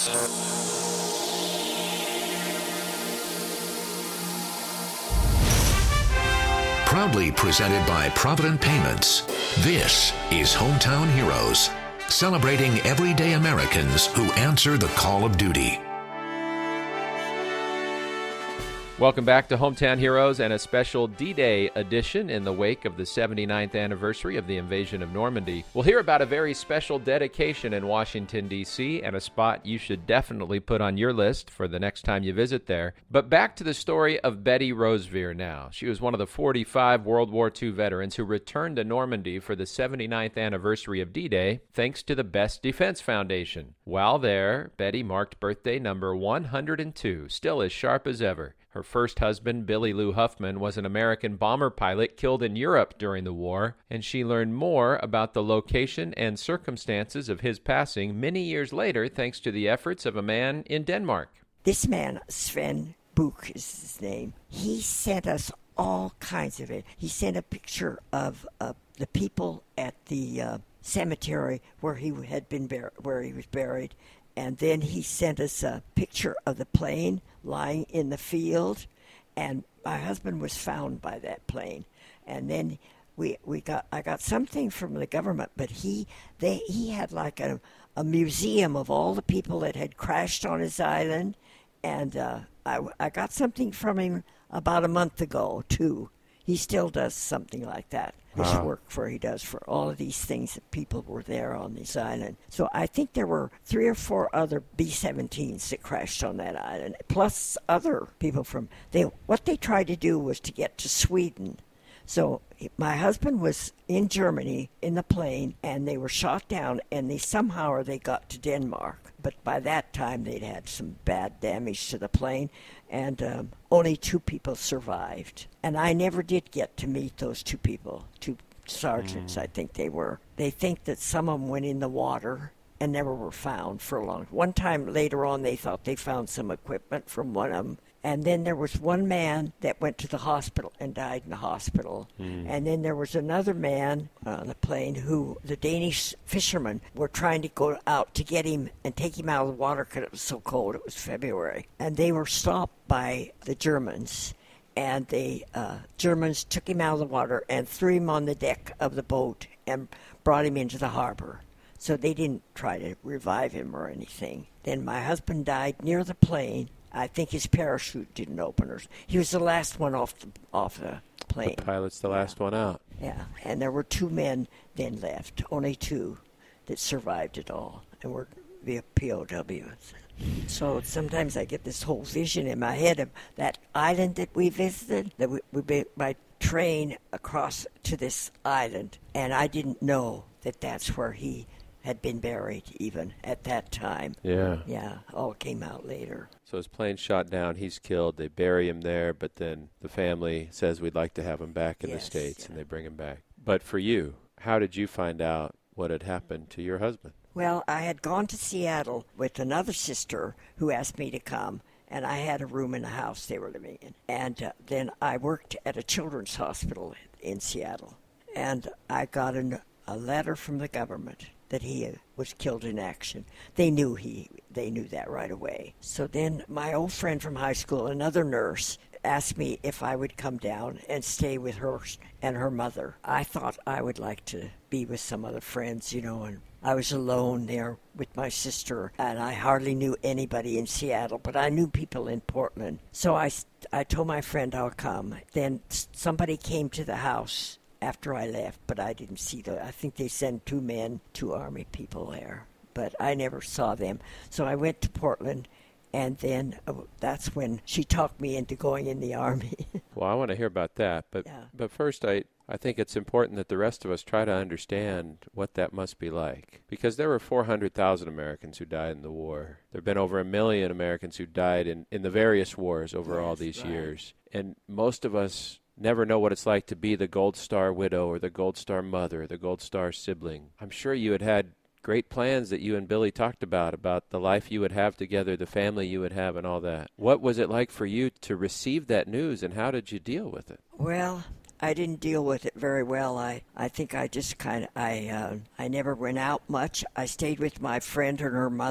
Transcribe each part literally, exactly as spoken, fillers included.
Proudly presented by Provident Payments, this is Hometown Heroes, celebrating everyday Americans who answer the call of duty. Welcome back to Hometown Heroes and a special D-Day edition in the wake of the seventy-ninth anniversary of the invasion of Normandy. We'll hear about a very special dedication in Washington, D C, and a spot you should definitely put on your list for the next time you visit there. But back to the story of Betty Rosevere now. She was one of the forty-five World War Two veterans who returned to Normandy for the seventy-ninth anniversary of D-Day, thanks to the Best Defense Foundation. While there, Betty marked birthday number one hundred two, still as sharp as ever. Her first husband, Billy Lou Huffman, was an American bomber pilot killed in Europe during the war, and she learned more about the location and circumstances of his passing many years later thanks to the efforts of a man in Denmark. This man, Sven Buch is his name, he sent us all kinds of it. He sent a picture of uh, the people at the uh, cemetery where he had been bur- where he was buried. And then he sent us a picture of the plane lying in the field, and my husband was found by that plane. And then we we got I got something from the government, but he they he had like a a museum of all the people that had crashed on his island, and uh, I I got something from him about a month ago too. He still does something like that. This wow. work for he does for all of these things that people were there on this island. So I think there were three or four other B seventeens that crashed on that island, plus other people from they. What they tried to do was to get to Sweden. So my husband was in Germany in the plane, and they were shot down, and they somehow or they got to Denmark. But by that time, they'd had some bad damage to the plane, and um, only two people survived. And I never did get to meet those two people, two sergeants, mm. I think they were. They think that some of them went in the water and never were found for a long time. One time later on, they thought they found some equipment from one of them. And then there was one man that went to the hospital and died in the hospital. Mm. And then there was another man on the plane who the Danish fishermen were trying to go out to get him and take him out of the water because it was so cold. It was February. And they were stopped by the Germans. And the uh, Germans took him out of the water and threw him on the deck of the boat and brought him into the harbor. So they didn't try to revive him or anything. Then my husband died near the plane. I think his parachute didn't open. Or he was the last one off the, off the plane. The pilot's the yeah. last one out. Yeah, and there were two men then left, only two, that survived it all, and were via P O Ws. So sometimes I get this whole vision in my head of that island that we visited, that we, we went by train across to this island, and I didn't know that that's where he had been buried even at that time. Yeah. Yeah, all came out later. So his plane's shot down, he's killed, they bury him there, but then the family says we'd like to have him back in yes, the States, yeah. and they bring him back. But for you, how did you find out what had happened to your husband? Well, I had gone to Seattle with another sister who asked me to come, and I had a room in the house they were living in. And uh, then I worked at a children's hospital in Seattle, and I got an, a letter from the government that he was killed in action. They knew he, they knew that right away. So then my old friend from high school, another nurse, asked me if I would come down and stay with her and her mother. I thought I would like to be with some other friends, you know, and I was alone there with my sister, and I hardly knew anybody in Seattle, but I knew people in Portland. So I, I told my friend I'll come. Then somebody came to the house after I left, but I didn't see them. I think they sent two men, two Army people there, but I never saw them. So I went to Portland, and then uh, that's when she talked me into going in the Army. Well, I want to hear about that, but yeah. but first I, I think it's important that the rest of us try to understand what that must be like, because there were four hundred thousand Americans who died in the war. There have been over a million Americans who died in, in the various wars over yes, all these right. years, and most of us never know what it's like to be the Gold Star widow or the Gold Star mother or the Gold Star sibling. I'm sure you had had great plans that you and Billy talked about, about the life you would have together, the family you would have, and all that. What was it like for you to receive that news, and how did you deal with it? Well, I didn't deal with it very well. I, I think I just kind of, I uh, I never went out much. I stayed with my friend and her mother,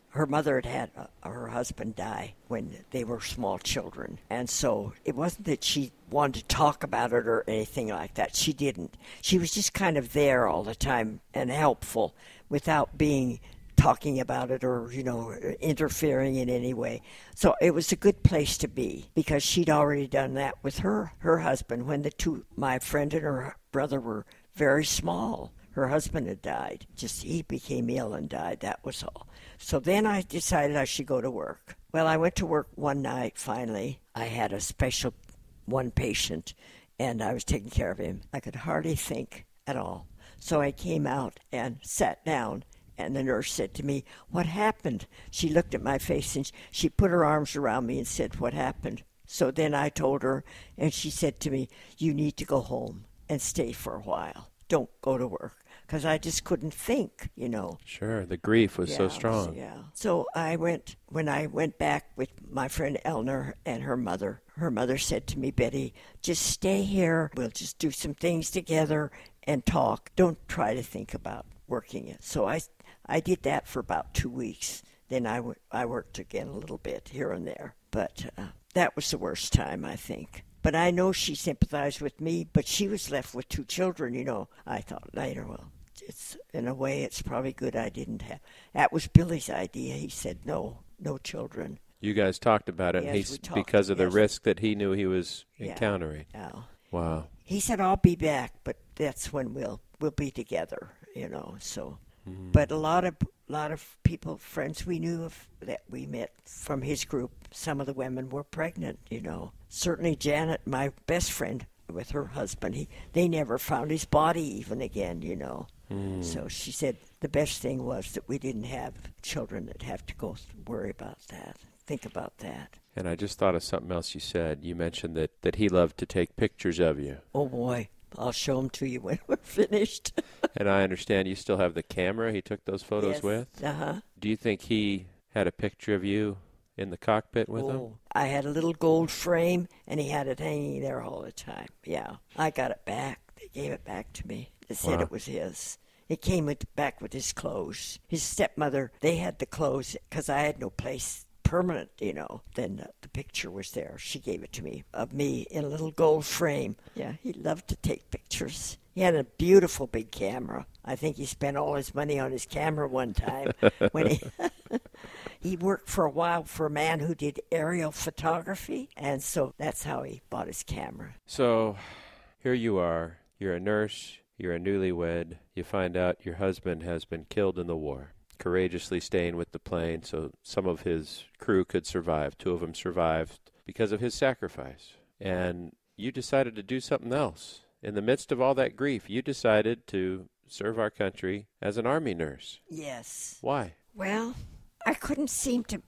her mother had had uh, her husband die when they were small children. And so it wasn't that she wanted to talk about it or anything like that. She didn't. She was just kind of there all the time and helpful without being talking about it or, you know, interfering in any way. So it was a good place to be because she'd already done that with her, her husband when the two, my friend and her brother were very small. Her husband had died. Just he became ill and died. That was all. So then I decided I should go to work. Well, I went to work one night finally. I had a special one patient, and I was taking care of him. I could hardly think at all. So I came out and sat down, and the nurse said to me, "What happened?" She looked at my face, and she put her arms around me and said, "What happened?" So then I told her, and she said to me, "You need to go home and stay for a while. Don't go to work." Because I just couldn't think, you know. Sure, the grief was yeah, so strong. Yeah. So I went, when I went back with my friend Eleanor and her mother, her mother said to me, "Betty, just stay here. We'll just do some things together and talk. Don't try to think about working it." So I, I did that for about two weeks. Then I, w- I worked again a little bit here and there. But uh, that was the worst time, I think. But I know she sympathized with me, but she was left with two children, you know. I thought later, well, it's in a way, it's probably good I didn't have. That was Billy's idea. He said, no, no children. You guys talked about it, yes, and he's, we talked, because of the yes. risk that he knew he was yeah. encountering. Yeah. Wow. He said, "I'll be back, but that's when we'll we'll be together," you know. So, mm-hmm. But a lot of lot of people, friends we knew of that we met from his group, some of the women were pregnant, you know. Certainly Janet, my best friend, with her husband, he they never found his body even again, you know. Mm. So she said the best thing was that we didn't have children that have to go worry about that, think about that. And I just thought of something else you said. You mentioned that, that he loved to take pictures of you. Oh, boy. I'll show them to you when we're finished. And I understand you still have the camera he took those photos yes. with? Uh-huh. Do you think he had a picture of you in the cockpit with oh, him? I had a little gold frame, and he had it hanging there all the time. Yeah. I got it back. They gave it back to me. They said wow. it was his. It came with, back with his clothes. His stepmother, they had the clothes because I had no place permanent, you know. Then the, the picture was there. She gave it to me, of me in a little gold frame. Yeah, he loved to take pictures. He had a beautiful big camera. I think he spent all his money on his camera one time. when he He worked for a while for a man who did aerial photography, and so that's how he bought his camera. So here you are. You're a nurse. You're a newlywed. You find out your husband has been killed in the war, courageously staying with the plane so some of his crew could survive. Two of them survived because of his sacrifice. And you decided to do something else. In the midst of all that grief, you decided to serve our country as an Army nurse. Yes. Why? Well, I couldn't seem to,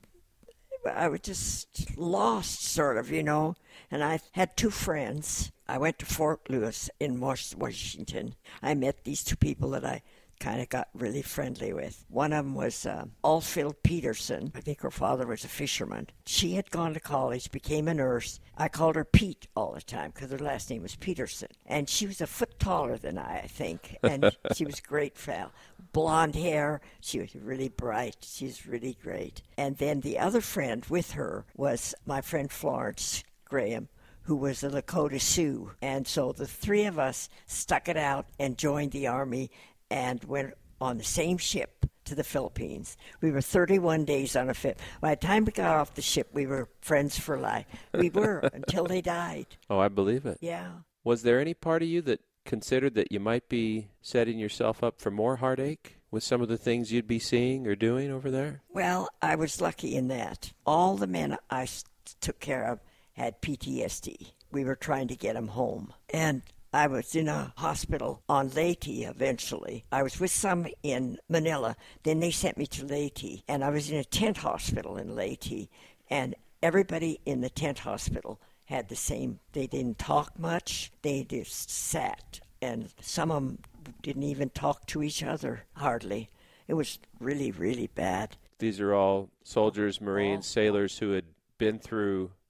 I was just lost, sort of, you know. And I had two friends. I went to Fort Lewis in Washington. I met these two people that I kind of got really friendly with. One of them was uh, Alfield Peterson. I think her father was a fisherman. She had gone to college, became a nurse. I called her Pete all the time because her last name was Peterson. And she was a foot taller than I, I think. And she was a great fel. Blonde hair. She was really bright. She was really great. And then the other friend with her was my friend Florence Graham, who was a Lakota Sioux. And so the three of us stuck it out and joined the Army and went on the same ship to the Philippines. We were thirty-one days on a ship. By the time we got off the ship, we were friends for life. We were until they died. Oh, I believe it. Yeah. Was there any part of you that considered that you might be setting yourself up for more heartache with some of the things you'd be seeing or doing over there? Well, I was lucky in that. All the men I took care of had P T S D. We were trying to get them home. And I was in a hospital on Leyte eventually. I was with some in Manila. Then they sent me to Leyte. And I was in a tent hospital in Leyte. And everybody in the tent hospital had the same. They didn't talk much. They just sat. And some of them didn't even talk to each other, hardly. It was really, really bad. These are all soldiers, Marines, all, sailors who had been through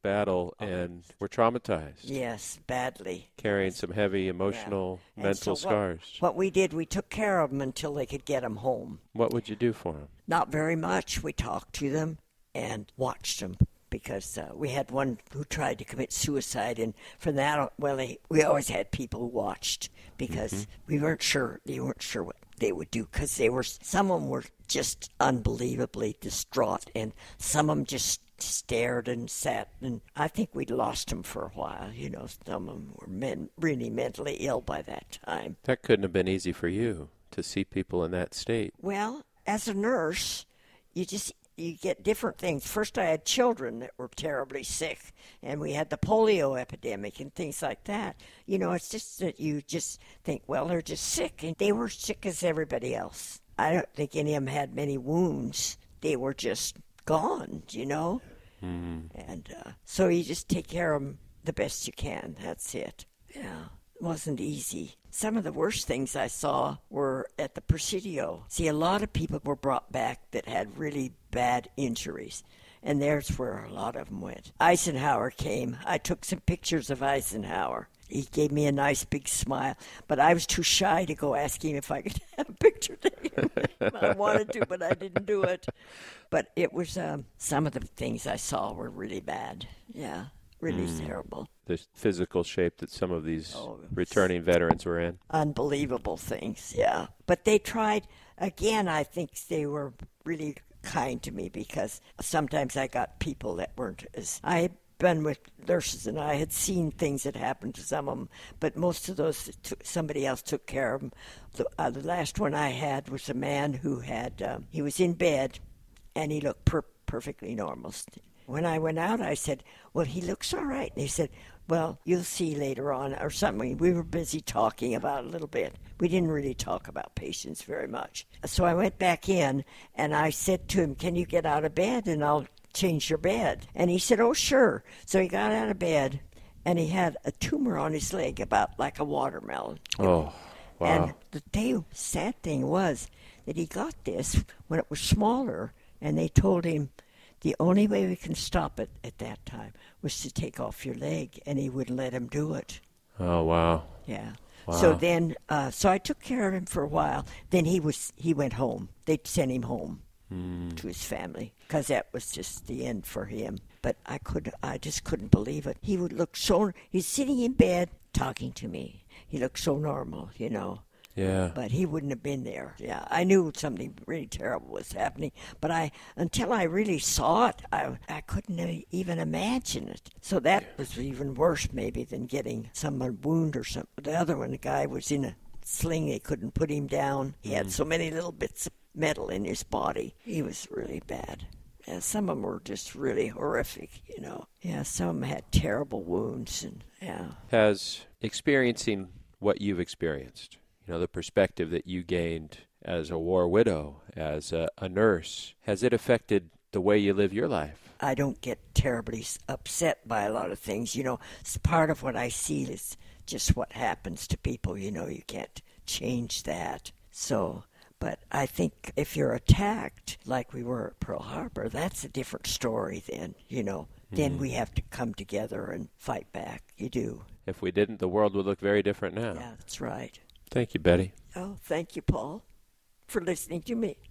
battle Oh, and were traumatized. Yes, badly. Carrying some heavy emotional, Yeah. mental so what, scars. What we did, we took care of them until they could get them home. What would you do for them? Not very much. We talked to them and watched them. Because uh, we had one who tried to commit suicide, and from that, well, they, we always had people who watched because mm-hmm. we weren't sure they weren't sure what they would do because they were some of them were just unbelievably distraught, and some of them just stared and sat, and I think we'd lost them for a while. You know, some of them were men, really mentally ill by that time. That couldn't have been easy for you to see people in that state. Well, as a nurse, you just. You get different things. First, I had children that were terribly sick, and we had the polio epidemic and things like that. You know, it's just that you just think, well, they're just sick, and they were sick as everybody else. I don't think any of them had many wounds. They were just gone, you know? Mm. And uh, so you just take care of them the best you can. That's it. Yeah. Wasn't easy. Some of the worst things I saw were at the Presidio. See, a lot of people were brought back that had really bad injuries, and there's where a lot of them went. Eisenhower came. I took some pictures of Eisenhower. He gave me a nice big smile, but I was too shy to go ask him if I could have a picture taken. I wanted to, but I didn't do it. But it was, um, some of the things I saw were really bad. Yeah. Really mm. terrible. The physical shape that some of these oh, returning veterans were in. Unbelievable things, yeah. But they tried, again, I think they were really kind to me because sometimes I got people that weren't as... I had been with nurses and I had seen things that happened to some of them, but most of those, somebody else took care of them. The, uh, the last one I had was a man who had... Um, he was in bed and he looked per- perfectly normal. When I went out, I said, well, he looks all right. And he said, well, you'll see later on or something. We were busy talking about it a little bit. We didn't really talk about patients very much. So I went back in, and I said to him, can you get out of bed, and I'll change your bed? And he said, oh, sure. So he got out of bed, and he had a tumor on his leg about like a watermelon. Oh, wow. And the day, sad thing was that he got this when it was smaller, and they told him, the only way we can stop it at that time was to take off your leg, and he wouldn't let him do it. Oh, wow. Yeah. Wow. So then, uh, so I took care of him for a while. Then he was he went home. They sent him home mm. to his family because that was just the end for him. But I could, I just couldn't believe it. He would look so. He's sitting in bed talking to me. He looked so normal, you know. Yeah. But he wouldn't have been there. Yeah, I knew something really terrible was happening, but I until I really saw it, I I couldn't even imagine it. So that yeah. was even worse maybe than getting someone wound or something. The other one, the guy was in a sling. They couldn't put him down. He had mm. so many little bits of metal in his body. He was really bad. Yeah, some of them were just really horrific, you know. Yeah, some of them had terrible wounds. And yeah. Has experiencing what you've experienced, you know, the perspective that you gained as a war widow, as a, a nurse, has it affected the way you live your life? I don't get terribly upset by a lot of things. You know, it's part of what I see is just what happens to people. You know, you can't change that. So, but I think if you're attacked like we were at Pearl Harbor, that's a different story then, you know. Mm-hmm. Then we have to come together and fight back. You do. If we didn't, the world would look very different now. Yeah, that's right. Thank you, Betty. Oh, thank you, Paul, for listening to me.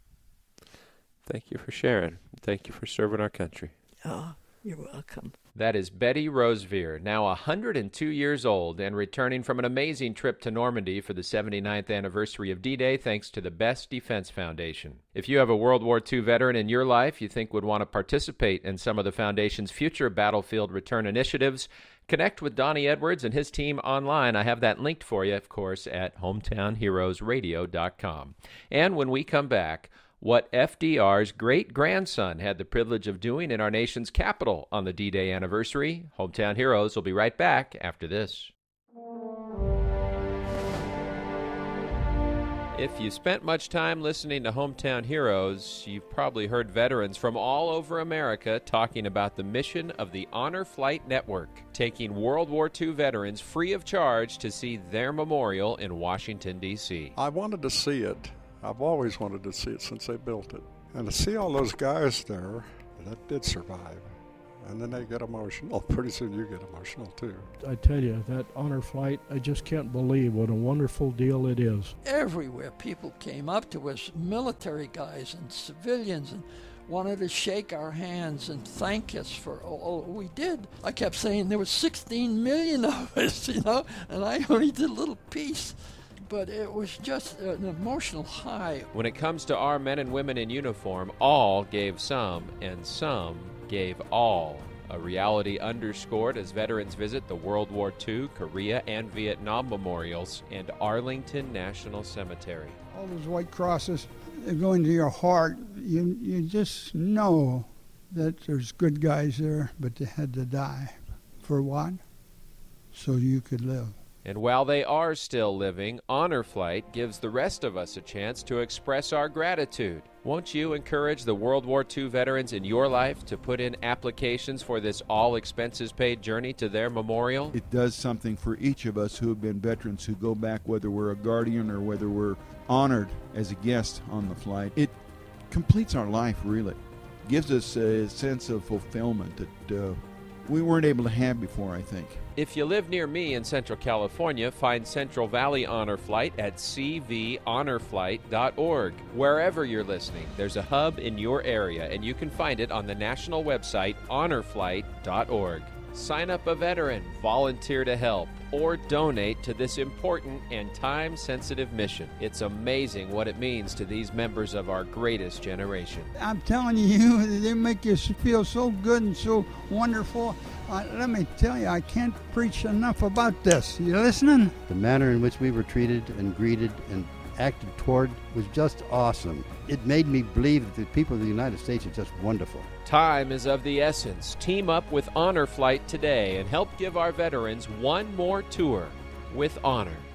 Thank you for sharing. Thank you for serving our country. Oh, you're welcome. That is Betty Rosevear, now one hundred two years old and returning from an amazing trip to Normandy for the seventy-ninth anniversary of D-Day thanks to the Best Defense Foundation. If you have a World War Two veteran in your life you think would want to participate in some of the Foundation's future battlefield return initiatives, connect with Donnie Edwards and his team online. I have that linked for you, of course, at hometown heroes radio dot com. And when we come back, what F D R's great-grandson had the privilege of doing in our nation's capital on the D-Day anniversary. Hometown Heroes will be right back after this. If you spent much time listening to Hometown Heroes, you've probably heard veterans from all over America talking about the mission of the Honor Flight Network, taking World War Two veterans free of charge to see their memorial in Washington, D C I wanted to see it. I've always wanted to see it since they built it. And to see all those guys there that did survive, and then they get emotional. Pretty soon you get emotional too. I tell you, that honor flight, I just can't believe what a wonderful deal it is. Everywhere people came up to us, military guys and civilians, and wanted to shake our hands and thank us for all we did. I kept saying there were sixteen million of us, you know, and I only did a little piece. But it was just an emotional high. When it comes to our men and women in uniform, all gave some, and some gave all. A reality underscored as veterans visit the World War Two, Korea, and Vietnam memorials and Arlington National Cemetery. All those white crosses, they go into your heart. You, you just know that there's good guys there, but they had to die. For what? So you could live. And while they are still living, Honor Flight gives the rest of us a chance to express our gratitude. Won't you encourage the World War Two veterans in your life to put in applications for this all-expenses-paid journey to their memorial? It does something for each of us who have been veterans who go back, whether we're a guardian or whether we're honored as a guest on the flight. It completes our life, really. Gives us a sense of fulfillment that uh, we weren't able to have before, I think. If you live near me in Central California, find Central Valley Honor Flight at c v honor flight dot org. Wherever you're listening, there's a hub in your area, and you can find it on the national website honor flight dot org. Sign up a veteran, volunteer to help, or donate to this important and time-sensitive mission. It's amazing what it means to these members of our greatest generation. I'm telling you, they make you feel so good and so wonderful. Uh, let me tell you, I can't preach enough about this. You listening? The manner in which we were treated and greeted and acted toward was just awesome. It made me believe that the people of the United States are just wonderful. Time is of the essence. Team up with Honor Flight today and help give our veterans one more tour with honor.